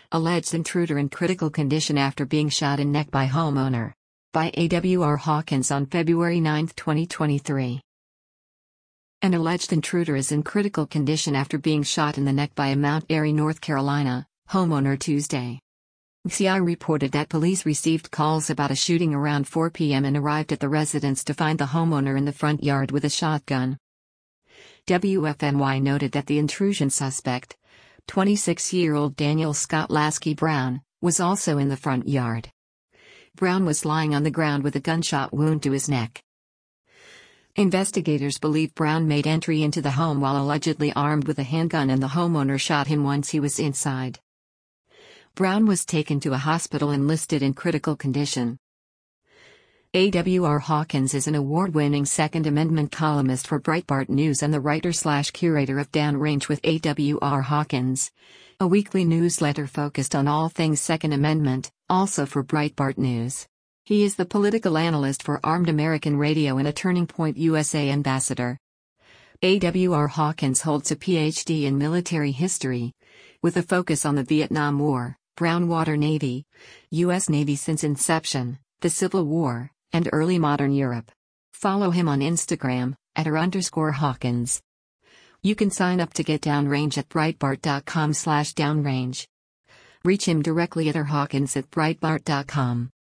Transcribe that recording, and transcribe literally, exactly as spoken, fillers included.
Alleged intruder in critical condition after being shot in neck by homeowner. By A W R Hawkins on February ninth, twenty twenty-three. An alleged intruder is in critical condition after being shot in the neck by a Mount Airy, North Carolina, homeowner Tuesday. C I reported that police received calls about a shooting around four p m and arrived at the residence to find the homeowner in the front yard with a shotgun. W F M Y noted that the intrusion suspect, twenty-six-year-old Daniel Scott Lasky Brown, was also in the front yard. Brown was lying on the ground with a gunshot wound to his neck. Investigators believe Brown made entry into the home while allegedly armed with a handgun and the homeowner shot him once he was inside. Brown was taken to a hospital and listed in critical condition. A W R Hawkins is an award-winning Second Amendment columnist for Breitbart News and the writer-slash-curator of Downrange with A W R Hawkins, a weekly newsletter focused on all things Second Amendment, also for Breitbart News. He is the political analyst for Armed American Radio and a Turning Point U S A ambassador. A W R Hawkins holds a P H D in military history, with a focus on the Vietnam War, Brown Water Navy, U S Navy since inception, the Civil War, and early modern Europe. Follow him on Instagram, at r underscore Hawkins. You can sign up to get Downrange at breitbart dot com slash downrange. Reach him directly at r hawkins at breitbart dot com.